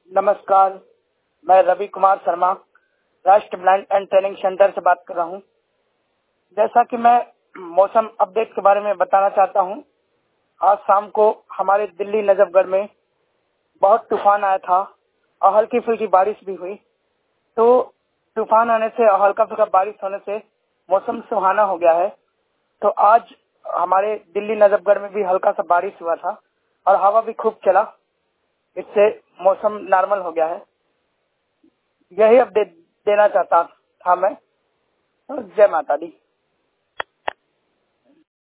नमस्कार, मैं रवि कुमार शर्मा राष्ट्र ब्लाइंड एंड ट्रेनिंग सेंटर से बात कर रहा हूं। जैसा कि मैं मौसम अपडेट के बारे में बताना चाहता हूं। आज शाम को हमारे दिल्ली नजफगढ़ में बहुत तूफान आया था और हल्की फुल्की बारिश भी हुई। तो तूफान आने से और हल्का फुल्का बारिश होने से मौसम सुहाना हो गया है। तो आज हमारे दिल्ली नजफगढ़ में भी हल्का सा बारिश हुआ था और हवा भी खूब चला। इससे मौसम नॉर्मल हो गया है। यही अपडेट देना चाहता था मैं। जय माता दी।